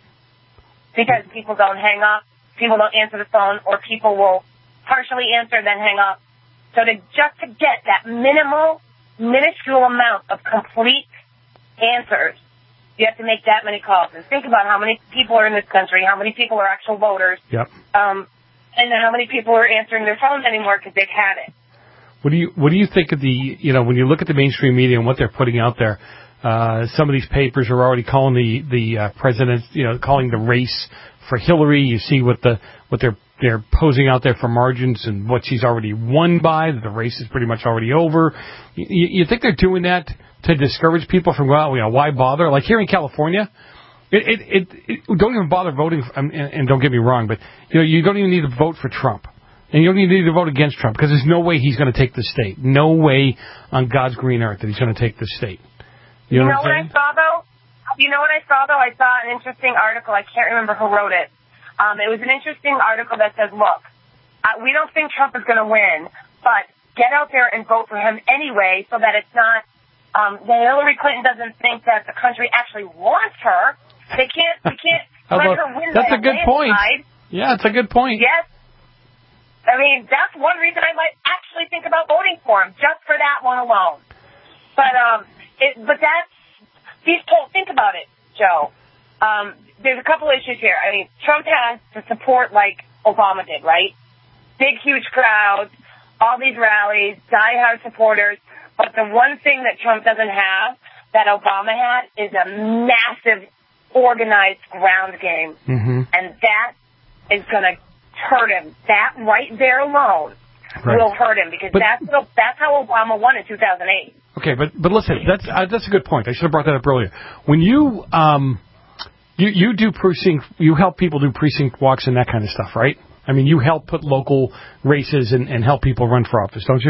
Because people don't hang up, people don't answer the phone, or people will partially answer then hang up. So to just to get that minimal, minuscule amount of complete answers, you have to make that many calls. And think about how many people are in this country, how many people are actual voters, Yep. um, and then how many people are answering their phones anymore because they've had it. What do you what do you think of the, you know, when you look at the mainstream media and what they're putting out there? Uh, some of these papers are already calling the the uh, president, you know, calling the race for Hillary. You see what the what they're they're posing out there for margins and what she's already won by. That the race is pretty much already over. You, you think they're doing that to discourage people from going out? You know, why bother? Like here in California, it it, it, it don't even bother voting. For, and, and don't get me wrong, but you know, you don't even need to vote for Trump. And you don't even need to vote against Trump because there's no way he's going to take the state. No way on God's green earth that he's going to take the state. You know, you know what, what I saw, though? You know what I saw, though? I saw an interesting article. I can't remember who wrote it. Um, it was an interesting article that says, look, uh, we don't think Trump is going to win, but get out there and vote for him anyway so that it's not um, that Hillary Clinton doesn't think that the country actually wants her. They can't, we can't let about, her win that's by a good landslide. point. Yeah, it's a good point. Yes. I mean, that's one reason I might actually think about voting for him, just for that one alone. But, um, it, but that's, these polls, think about it, Joe. Um, there's a couple issues here. I mean, Trump has to support like Obama did, right? Big, huge crowds, all these rallies, diehard supporters. But the one thing that Trump doesn't have that Obama had is a massive organized ground game. Mm-hmm. And that is going to hurt him. That right there alone Right. will hurt him because But- that's that's how Obama won in two thousand eight. Okay, but but listen, that's uh, that's a good point. I should have brought that up earlier. When you um you you do precinct, you help people do precinct walks and that kind of stuff, right? I mean, you help put local races and, and help people run for office, don't you?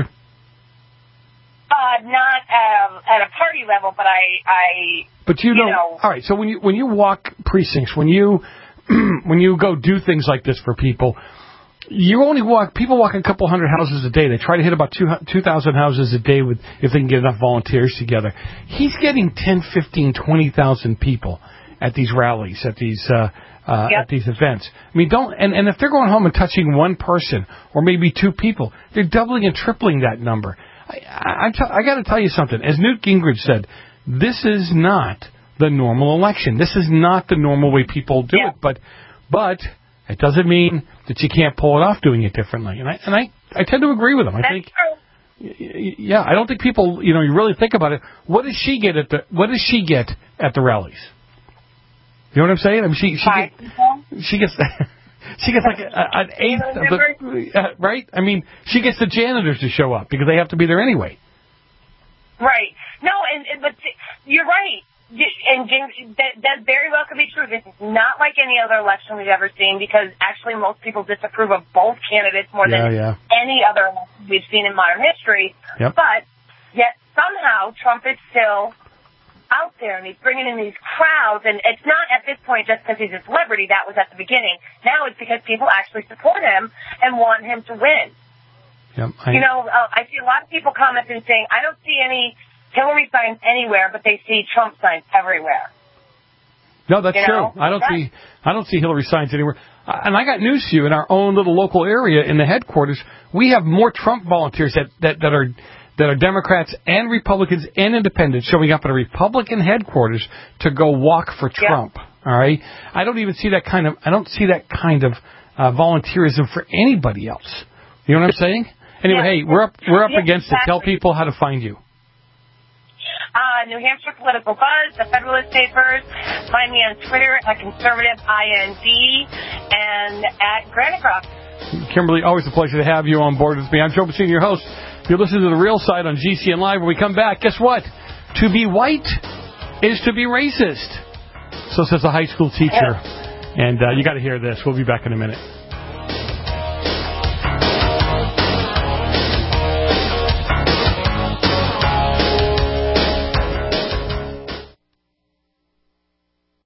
Uh, not um, at a party level, but I, I But you, you know, know, all right. So when you when you walk precincts, when you when you go do things like this for people, you only walk. People walk a couple hundred houses a day. They try to hit about two two thousand houses a day with if they can get enough volunteers together. He's getting ten, fifteen, twenty thousand people at these rallies, at these uh, uh, Yep. at these events. I mean, don't and, and if they're going home and touching one person or maybe two people, they're doubling and tripling that number. I I, I, t- I got to tell you something. As Newt Gingrich said, this is not the normal election. This is not the normal way people do Yeah. it. But but it doesn't mean that you can't pull it off doing it differently. And I and I, I tend to agree with him. I That's think true. y- y- yeah, I don't think people, you know, you really think about it. What does she get at the what does she get at the rallies? You know what I'm saying? I mean, she she Five get, people? she gets she gets like a, an eighth of the uh, right. I mean, she gets the janitors to show up because they have to be there anyway. Right. No, and, and but you're right. And James, that, that very well could be true. This is not like any other election we've ever seen because actually most people disapprove of both candidates more Yeah, than yeah. any other election we've seen in modern history. Yep. But yet somehow Trump is still out there and he's bringing in these crowds. And it's not at this point just because he's a celebrity. That was at the beginning. Now it's because people actually support him and want him to win. Yep. I, You know, uh, I see a lot of people commenting saying, I don't see any Hillary signs anywhere, but they see Trump signs everywhere. No, that's You true. know? I don't That- see I don't see Hillary signs anywhere. Uh, and I got news for you. In our own little local area, in the headquarters, we have more Trump volunteers that, that, that are that are Democrats and Republicans and Independents showing up at a Republican headquarters to go walk for Trump. All right, I don't even see that kind of I don't see that kind of uh, volunteerism for anybody else. You know what I'm saying? Anyway, Yeah. hey, we're up we're up Yeah, against it. Tell exactly. people how to find you. Uh, New Hampshire Political Buzz, the Federal Fabulous Papers. Find me on Twitter at Conservative I N D and at Granite Kimberly, always a pleasure to have you on board with me. I'm Joe Pacini, your host. You're listening to The Real Side on G C N Live. When we come back, guess what? To be white is to be racist. So says a high school teacher. And uh, you got to hear this. We'll be back in a minute.